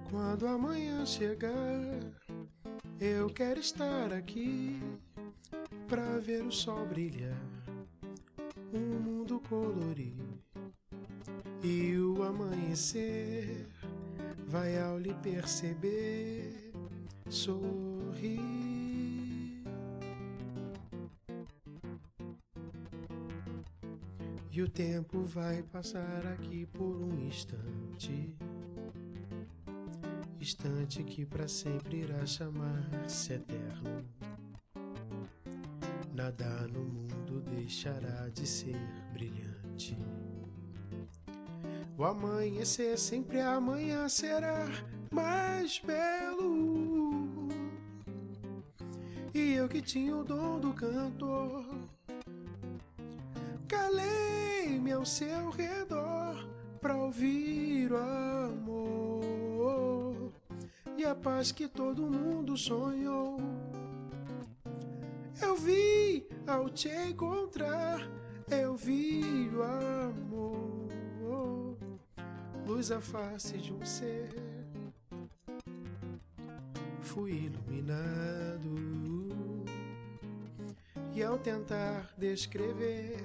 Quando amanhã chegar, eu quero estar aqui pra ver o sol brilhar, o mundo colorir, e o amanhecer vai ao lhe perceber sorrir. E o tempo vai passar aqui por um instante, instante que pra sempre irá chamar-se eterno. Nada no mundo deixará de ser brilhante. O amanhecer sempre amanhã será mais belo. E eu que tinha o dom do cantor, calei-me ao seu redor pra ouvir o amor e a paz que todo mundo sonhou. Eu vi ao te encontrar, eu vi o amor, luz à face de um ser. Fui iluminado e ao tentar descrever,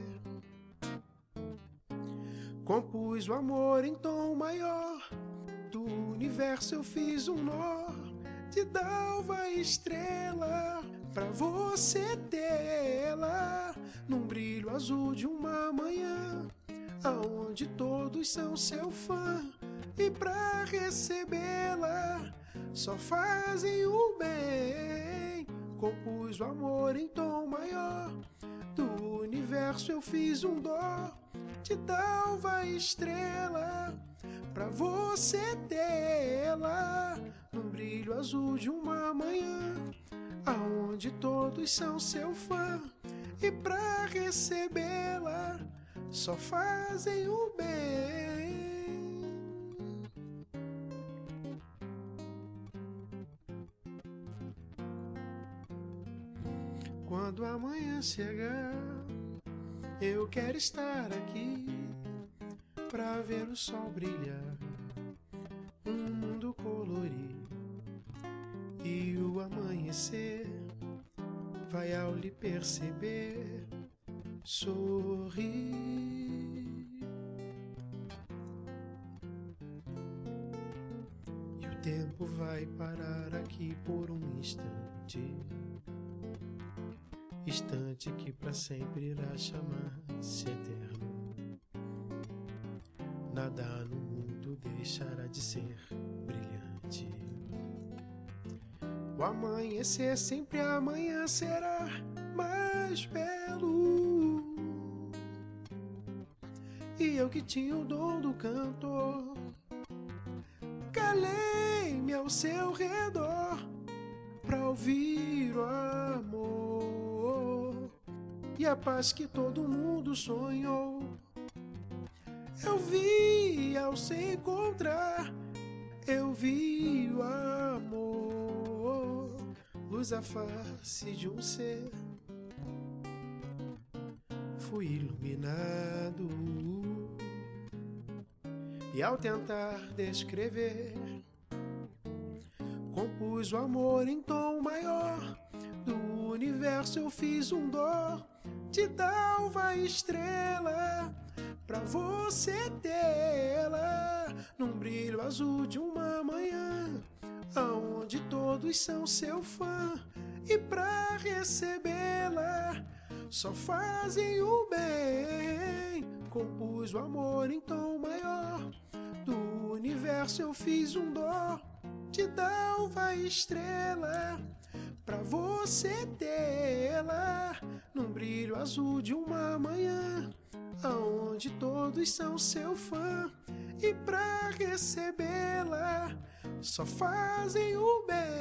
compus o amor em tom maior. Do universo eu fiz um nó de dalva estrela pra você tê-la num brilho azul de uma manhã, aonde todos são seu fã, e pra recebê-la só fazem o bem. Compus o amor em tom maior. Do universo eu fiz um dó de dalva estrela pra você tê-la num brilho azul de uma manhã, aonde todos são seu fã, e pra recebê-la só fazem o bem. Quando amanhã chegar, eu quero estar aqui pra ver o sol brilhar, um mundo colorir, e o amanhecer vai ao lhe perceber sorrir. E o tempo vai parar aqui por um instante, instante que pra sempre irá chamar-se eterno. Nada no mundo deixará de ser brilhante. O amanhecer sempre amanhã será mais belo. E eu que tinha o dom do cantor, calei-me ao seu redor pra ouvir o amor e a paz que todo mundo sonhou. Eu vi ao se encontrar, eu vi o amor, luz à face de um ser. Fui iluminado e ao tentar descrever, compus o amor em tom maior. Do universo eu fiz um dó de dalva estrela pra você tê-la num brilho azul de uma manhã, aonde todos são seu fã, e pra recebê-la só fazem o bem. Compus o amor em tom maior. Do universo eu fiz um dó de dalva estrela pra você tê-la num brilho azul de uma manhã, aonde todos são seu fã, e pra recebê-la só fazem o bem.